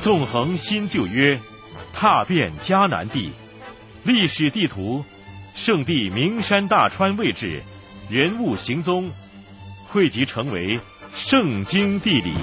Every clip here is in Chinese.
纵横新旧约，踏遍迦南地，历史地图，圣地名山大川位置，人物行踪，汇集成为圣经地理。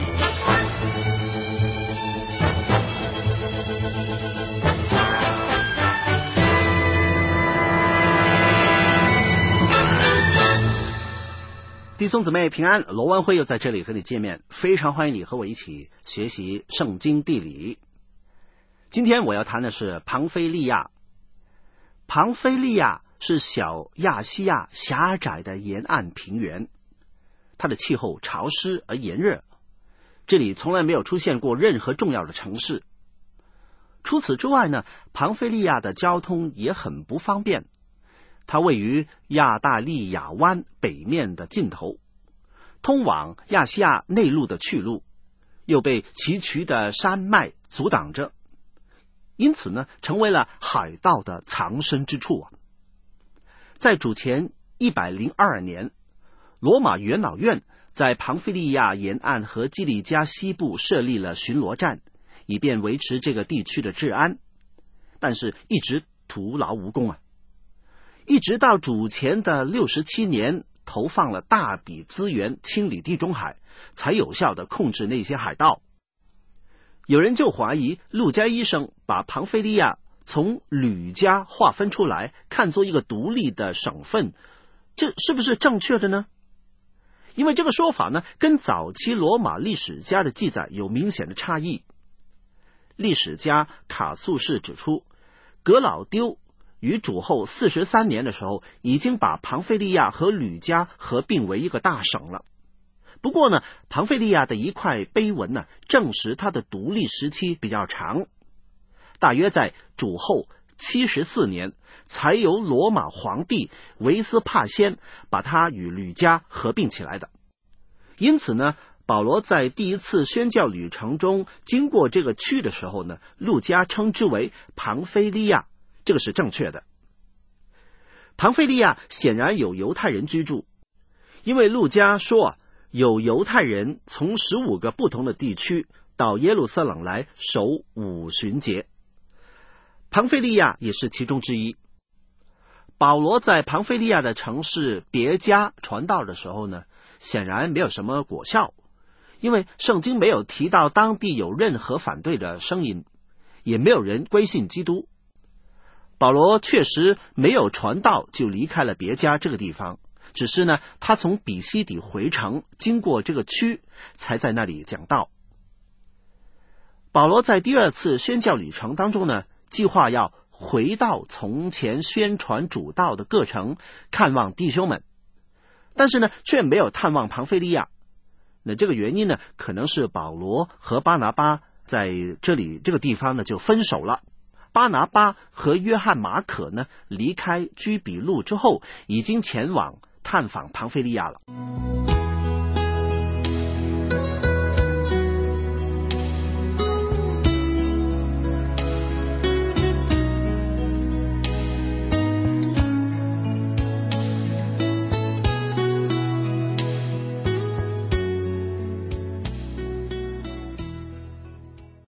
弟兄姊妹平安，罗文辉又在这里和你见面，非常欢迎你和我一起学习圣经地理。今天我要谈的是庞菲利亚。庞菲利亚是小亚细亚狭窄的沿岸平原，它的气候潮湿而炎热，这里从来没有出现过任何重要的城市。除此之外呢，庞菲利亚的交通也很不方便。它位于亚大利亚湾北面的尽头，通往亚细亚内陆的去路又被崎岖的山脉阻挡着，因此呢，成为了海盗的藏身之处啊。在主前102年，罗马元老院在庞菲利亚沿岸和基利加西部设立了巡逻站，以便维持这个地区的治安，但是一直徒劳无功啊。一直到主前的67年，投放了大笔资源清理地中海，才有效地控制那些海盗。有人就怀疑路加医生把庞菲利亚从吕家划分出来，看作一个独立的省份，这是不是正确的呢？因为这个说法呢，跟早期罗马历史家的记载有明显的差异。历史家卡素士指出，格老丢于主后43年的时候，已经把庞菲利亚和吕家合并为一个大省了。不过呢，庞菲利亚的一块碑文呢，证实它的独立时期比较长，大约在主后74年，才由罗马皇帝维斯帕先把它与吕家合并起来的。因此呢，保罗在第一次宣教旅程中经过这个区的时候呢，路加称之为庞菲利亚，这个是正确的。庞菲利亚显然有犹太人居住，因为路加说有犹太人从15个不同的地区到耶路撒冷来守五旬节，庞菲利亚也是其中之一。保罗在庞菲利亚的城市别加传道的时候呢，显然没有什么果效，因为圣经没有提到当地有任何反对的声音，也没有人归信基督。保罗确实没有传道就离开了别加这个地方，只是呢，他从比西底回城，经过这个区，才在那里讲道。保罗在第二次宣教旅程当中呢，计划要回到从前宣传主道的各城，看望弟兄们，但是呢，却没有探望庞菲利亚。那这个原因呢，可能是保罗和巴拿巴在这个地方呢就分手了。巴拿巴和约翰马可呢，离开居比路之后，已经前往探访庞菲利亚了。